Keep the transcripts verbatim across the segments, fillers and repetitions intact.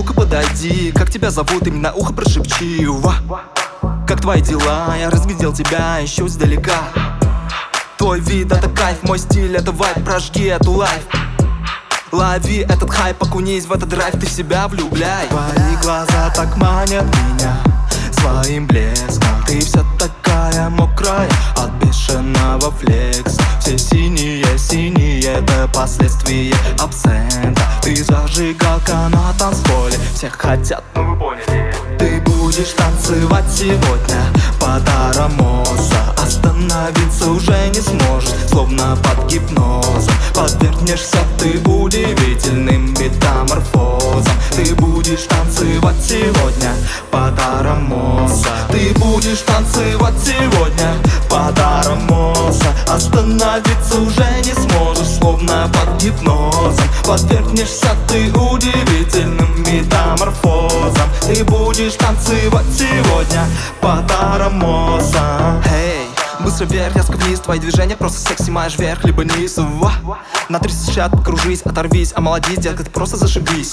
ну-ка подойди. Как тебя зовут, именно ухо прошепчи. Ва. Как твои дела? Я разглядел тебя еще издалека. Твой вид — это кайф, мой стиль — это вайб. Прожги эту лайф, лови этот хайп, окунись в этот драйв, ты в себя влюбляй. Твои глаза так манят меня своим блеском. Ты вся такая мокрая от бешеного флекса. Все синие, синие — это последствия абсента. Ты зажигалка на танцполе, все хотят, ну вы поняли. Ты будешь танцевать сегодня под аромоза. Остановиться уже не сможешь, словно под гипнозом. Подвергнешься ты удивительным метаморфозам. Ты будешь танцевать сегодня под аромоза. Ты будешь танцевать сегодня под аромоза. Остановиться уже не сможешь, словно под гипнозом. Подвергнешься ты удивительным метаморфозам. Ты будешь танцевать сегодня под аромоза. Hey, быстро вверх, резко вниз, твои движения просто секси, маешь вверх, либо низ. Ва. На тридцать шестьдесят покружись, оторвись, омолодись, детка, ты просто зашибись.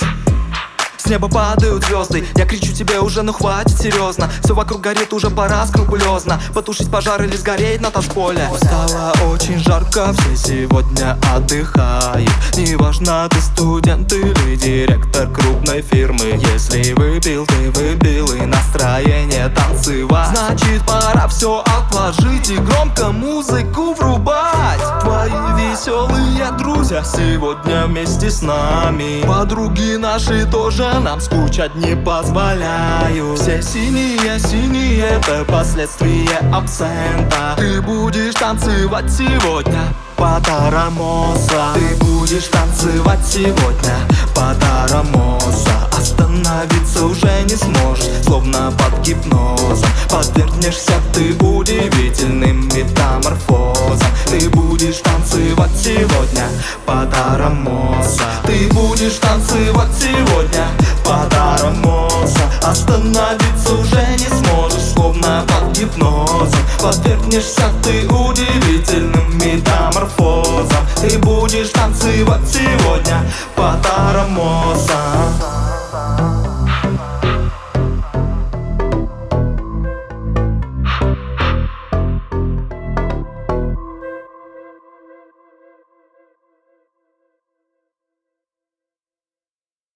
С неба падают звезды, я кричу тебе уже, ну хватит, серьезно. Все вокруг горит, уже пора скрупулезно потушить пожар или сгореть на танцполе. Стало очень жарко, все сегодня отдыхают. Неважно, ты студент или директор крупной фирмы. Если выпил, ты выпил и настроение танцевать, значит пора все отложить и громко музыку врубать. Твои веселые друзья сегодня вместе с нами. Подруги наши тоже нам скучать не позволяю. Все синие, синие — это последствия абсента. Ты будешь танцевать сегодня под аромоза. Ты будешь танцевать сегодня под аромоза. Остановиться уже не сможешь, словно под гипнозом. Подвергнешься ты удивительным метаморфозам. Ты будешь танцевать сегодня под аромоза. Ты будешь танцевать сегодня под аромоза. Остановиться уже не сможешь, словно под гипнозом. Подвергнешься ты удивительным метаморфозам. Ты будешь танцевать сегодня под аромоза.